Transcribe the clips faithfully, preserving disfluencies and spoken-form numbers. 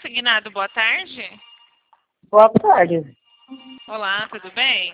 Consignado, boa tarde. Boa tarde. Olá, tudo bem?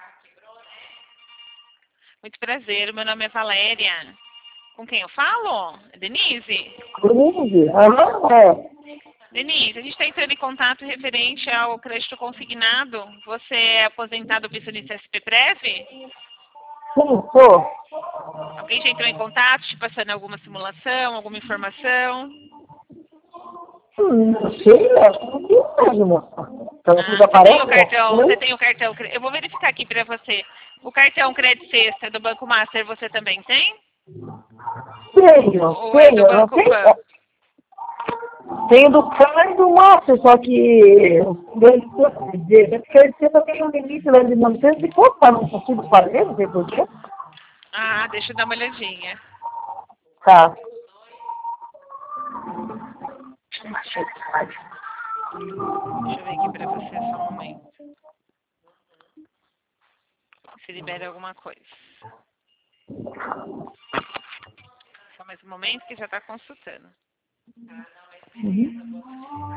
Muito prazer, meu nome é Valéria. Com quem eu falo? Denise? Denise? Aham, é. Denise, a gente está entrando em contato referente ao crédito consignado. Você é aposentado pensionista S P Prev? Sim, sou. Alguém já entrou em contato, te passando alguma simulação, alguma informação? Hum, não sei, acho que não tem mesmo, moça. Então, Ah, vocês você tem o aparecem cartão, você assim? tem o cartão, cre- eu vou verificar aqui para você. O cartão Crédito Sexta do Banco Master você também tem? Tenho, Ou é do tenho, não Banco sei. Pan? Tenho do Cano e do Márcio, só que é porque você só tem um limite lá de novecentos e pouco, para não consigo fazer, não sei porquê. Ah, deixa eu dar uma olhadinha. Tá. Deixa eu ver aqui para você só um momento. Se libera alguma coisa. Só mais um momento que já está consultando. Uhum.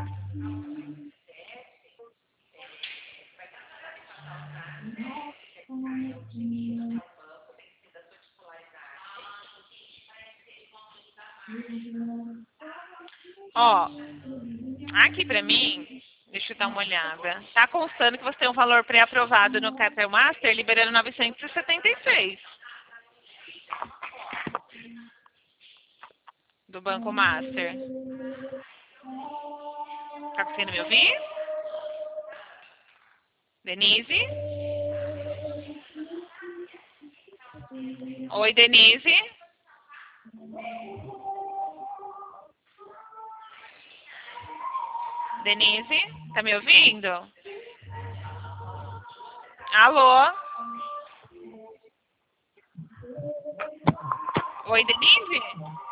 Ó, aqui para mim, deixa eu dar uma olhada. Tá constando que você tem um valor pré-aprovado no Cartão Master, liberando novecentos e setenta e seis do Banco Master. Tá conseguindo me ouvir? Denise? Oi, Denise? Denise? Tá me ouvindo? Alô? Oi, Denise?